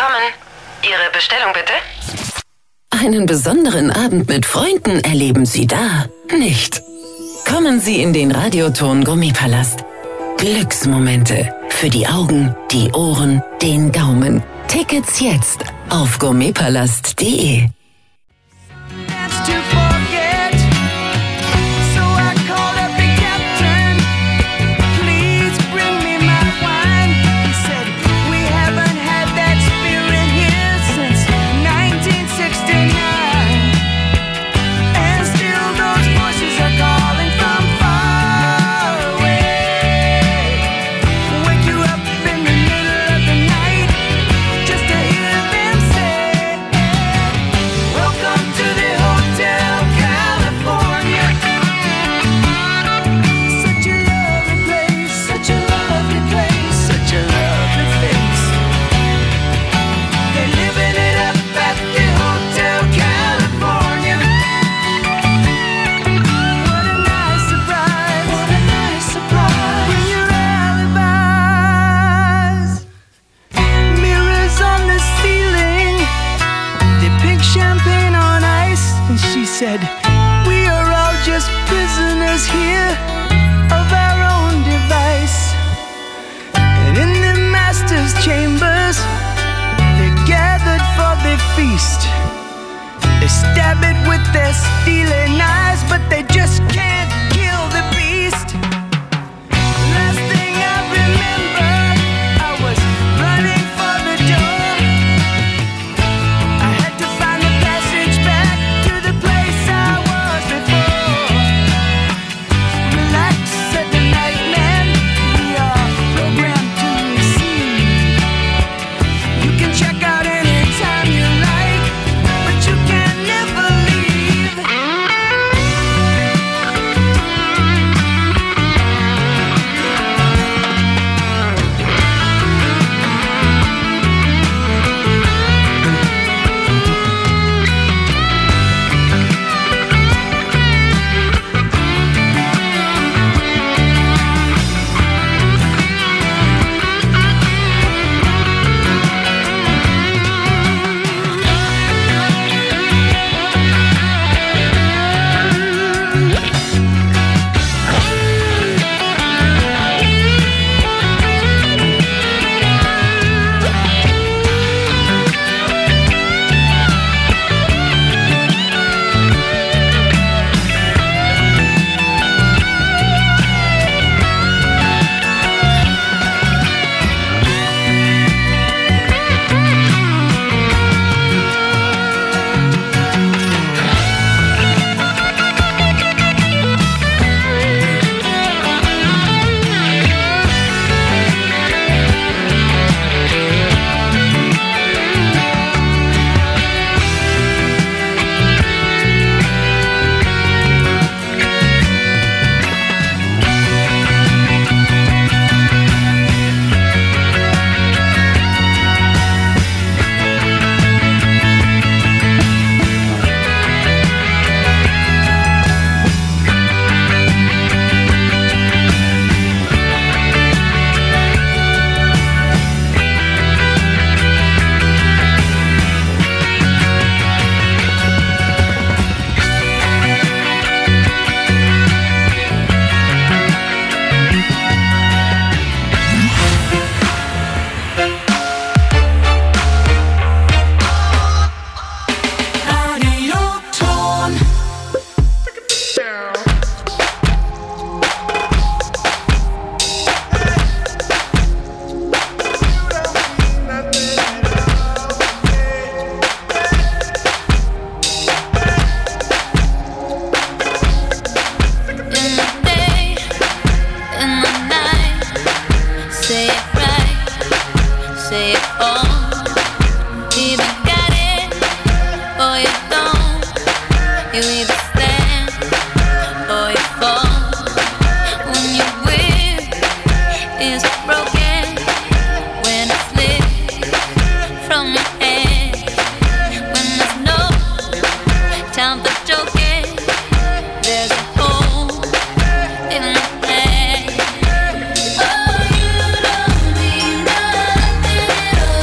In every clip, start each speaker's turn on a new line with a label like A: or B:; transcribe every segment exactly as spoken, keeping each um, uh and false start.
A: Willkommen. Ihre Bestellung bitte?
B: Einen besonderen Abend mit Freunden erleben Sie da nicht. Kommen Sie in den Radioton Gummipalast. Glücksmomente für die Augen, die Ohren, den Gaumen. Tickets jetzt auf gummipalast punkt de.
C: Said, we are all just prisoners here of our own device. And in the master's chambers, they're gathered for their feast. They stab it with their stealing eyes, but they just can't kill the beast. Last thing I remember, I was running for the door. I had to find the passage back to the place I was before. Relax, said the night man, we are programmed to receive. You can check out anytime you like, but you can never leave.
D: Oh, you don't need nothing at all.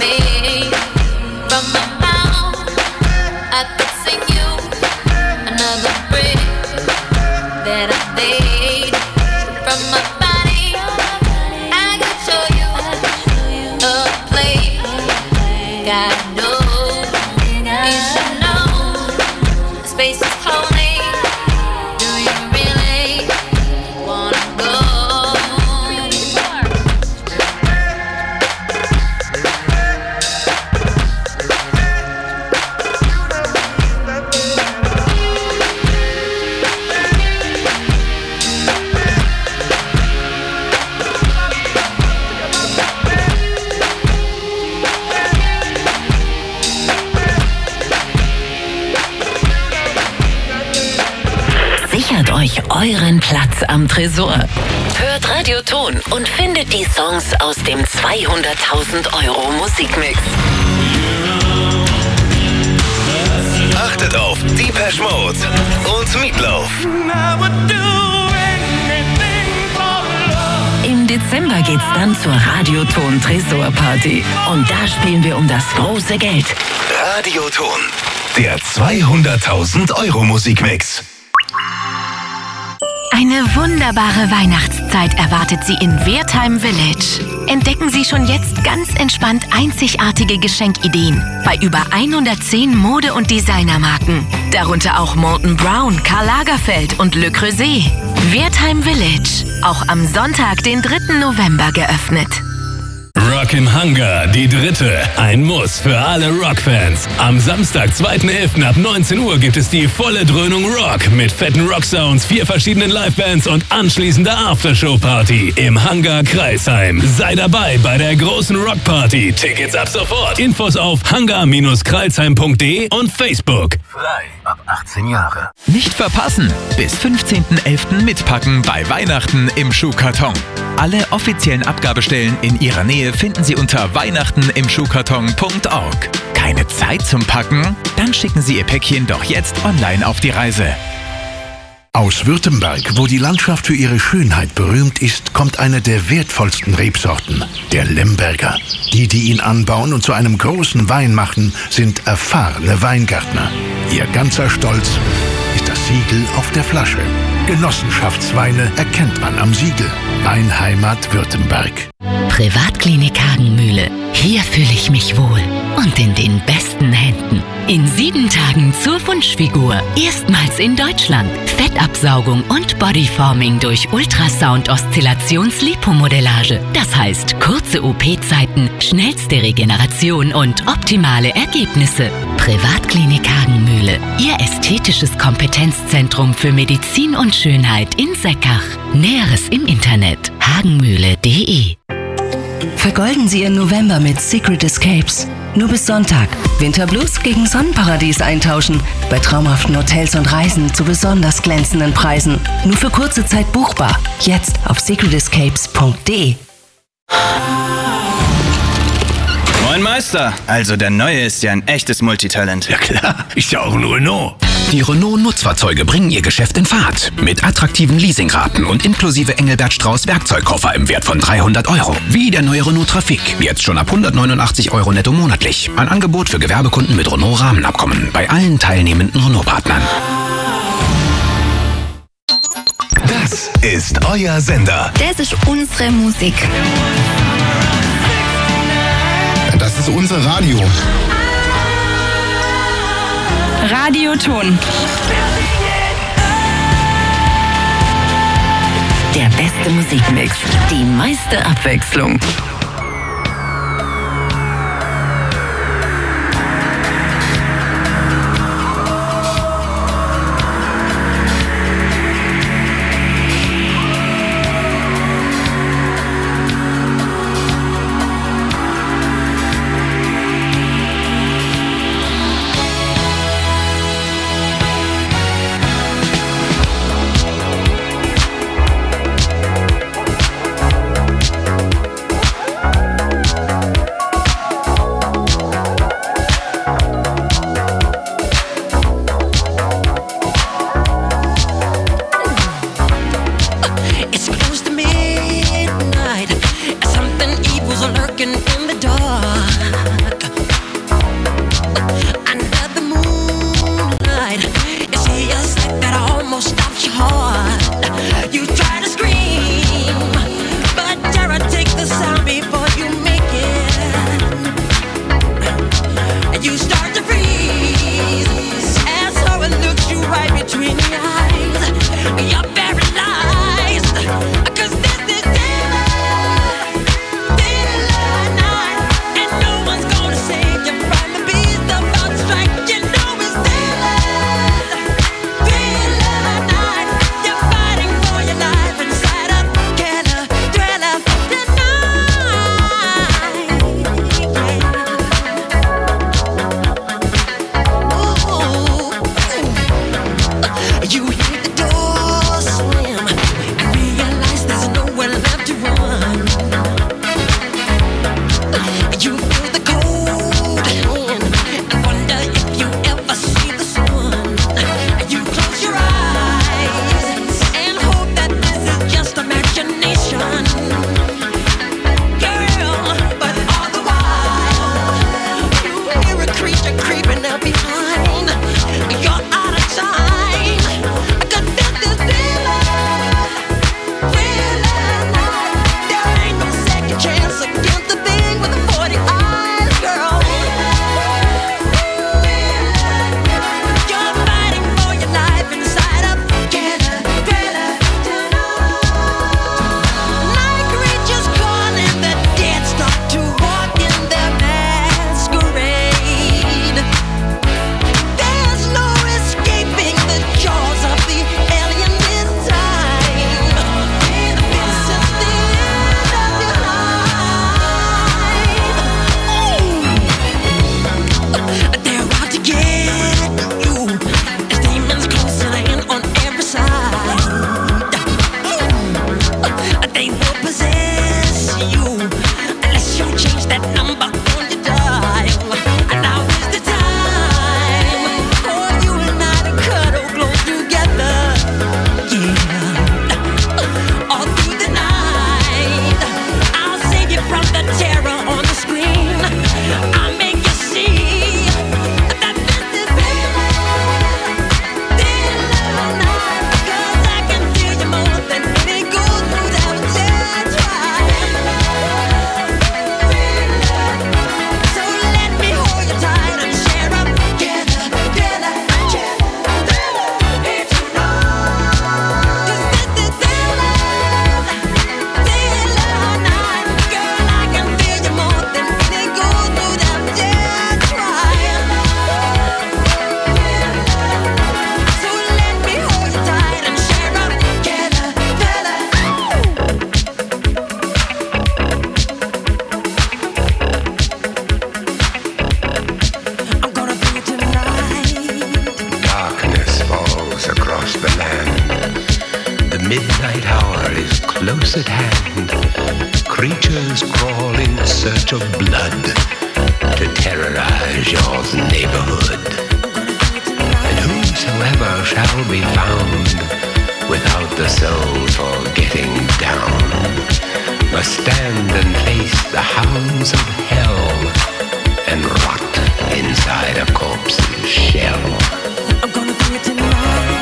D: away from my mouth, I could sing you another breath that I made from my body. I could show you a place God knows you should know. The space is holy. Do you really wanna go?
B: Sichert euch euren Platz am Tresor. Hört Radioton und findet die Songs aus dem zweihunderttausend Euro Musikmix.
E: Achtet auf Depeche Mode und Meatloaf.
B: Im Dezember geht's dann zur Radioton Tresor Party. Und da spielen wir um das große Geld.
E: Radioton, der zweihunderttausend Euro Musikmix.
F: Eine wunderbare Weihnachtszeit erwartet Sie in Wertheim Village. Entdecken Sie schon jetzt ganz entspannt einzigartige Geschenkideen bei über hundertzehn Mode- und Designermarken. Darunter auch Molton Brown, Karl Lagerfeld und Le Creuset. Wertheim Village, auch am Sonntag, den dritten November geöffnet.
G: Rock im Hangar, die dritte. Ein Muss für alle Rockfans. Am Samstag, zweiten elften ab neunzehn Uhr gibt es die volle Dröhnung Rock mit fetten Rocksounds, vier verschiedenen Livebands und anschließender Aftershow-Party im Hangar Crailsheim. Sei dabei bei der großen Rockparty. Tickets ab sofort. Infos auf hangar Bindestrich crailsheim punkt de und Facebook.
E: Frei ab achtzehn Jahre.
H: Nicht verpassen! Bis fünfzehnten elften mitpacken bei Weihnachten im Schuhkarton. Alle offiziellen Abgabestellen in Ihrer Nähe finden Sie unter weihnachten im schuhkarton punkt org. Keine Zeit zum Packen? Dann schicken Sie Ihr Päckchen doch jetzt online auf die Reise.
I: Aus Württemberg, wo die Landschaft für ihre Schönheit berühmt ist, kommt eine der wertvollsten Rebsorten, der Lemberger. Die, die ihn anbauen und zu einem großen Wein machen, sind erfahrene Weingärtner. Ihr ganzer Stolz ist das Siegel auf der Flasche. Genossenschaftsweine erkennt man am Siegel. Weinheimat Württemberg.
B: Privatklinik Hagenmühle. Hier fühle ich mich wohl. Und in den besten Händen. In sieben Tagen zur Wunschfigur. Erstmals in Deutschland. Fettabsaugung und Bodyforming durch Ultrasound-Oszillations-Lipomodellage. Das heißt kurze O P-Zeiten, schnellste Regeneration und optimale Ergebnisse. Privatklinik Hagenmühle. Ihr ästhetisches Kompetenzzentrum für Medizin und Schönheit in Seckach. Näheres im Internet. hagenmühle punkt de.
J: Vergolden Sie Ihren November mit Secret Escapes. Nur bis Sonntag. Winterblues gegen Sonnenparadies eintauschen. Bei traumhaften Hotels und Reisen zu besonders glänzenden Preisen. Nur für kurze Zeit buchbar. Jetzt auf secret escapes punkt de.
K: Moin Meister. Also der Neue ist ja ein echtes Multitalent.
E: Ja klar, ist ja auch ein Renault.
L: Die Renault-Nutzfahrzeuge bringen ihr Geschäft in Fahrt. Mit attraktiven Leasingraten und inklusive Engelbert Strauß Werkzeugkoffer im Wert von dreihundert Euro. Wie der neue Renault Trafic. Jetzt schon ab hundertneunundachtzig Euro netto monatlich. Ein Angebot für Gewerbekunden mit Renault-Rahmenabkommen. Bei allen teilnehmenden Renault-Partnern.
E: Das ist euer Sender.
M: Das ist unsere Musik.
N: Das ist unser Radio.
O: Radioton.
B: Der beste Musikmix. Die meiste Abwechslung.
M: midnight hour is close at hand. Creatures crawl in search of blood to terrorize your neighborhood. And whosoever shall be found without the soul for getting down must stand and face the hounds of hell and rot inside a corpse's shell. I'm gonna bring it tonight.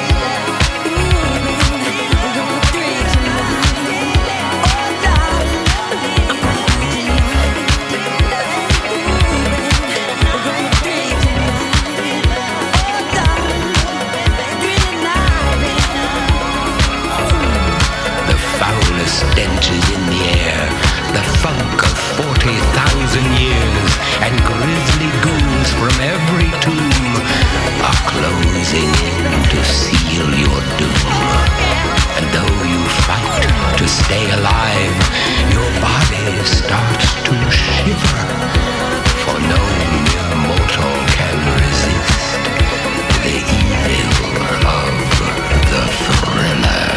M: Stench is in the air, the funk of forty thousand years, and grisly ghouls from every tomb are closing in to seal your doom. And though you fight to stay alive, your body starts to shiver, for no mere mortal can resist the evil of the thriller.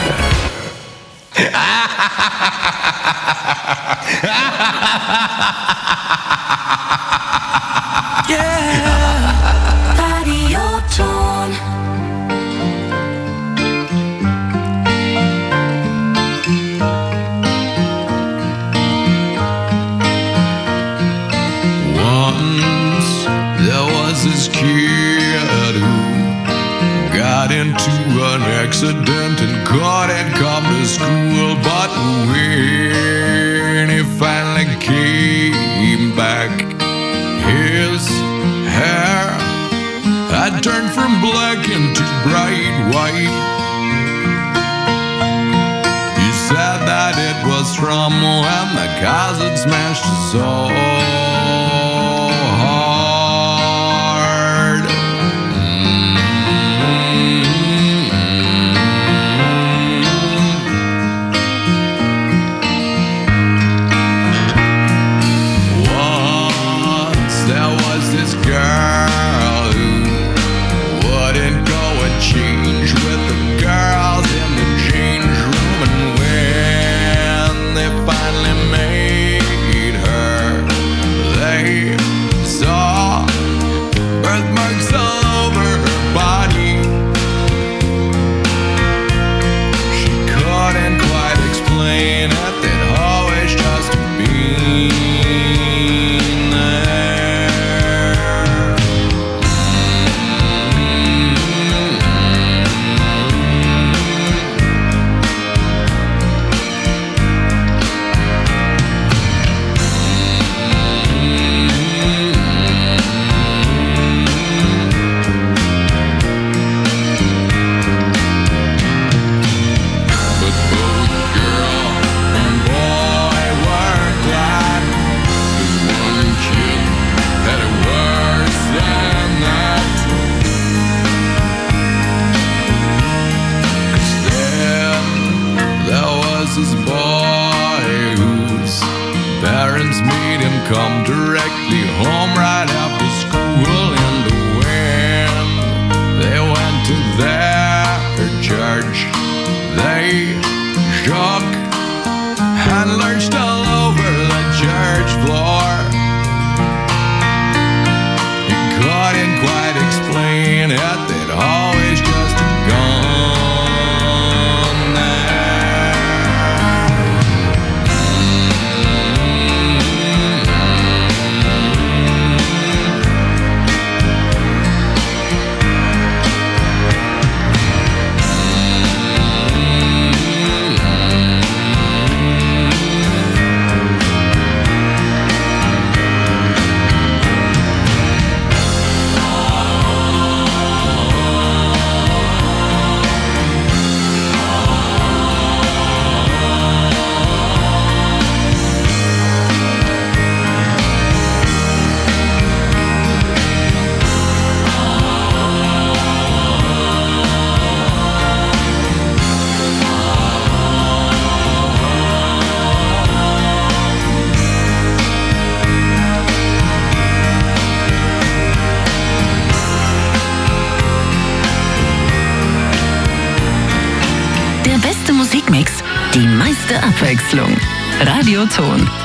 C: Yeah, Radio Tone.
P: Once there was this kid who got into an accident and couldn't come to school, but when he finally came back, his hair had turned from black into bright white. He said that it was from when the cars had smashed his soul.
B: Musikmix die meiste Abwechslung. Radioton.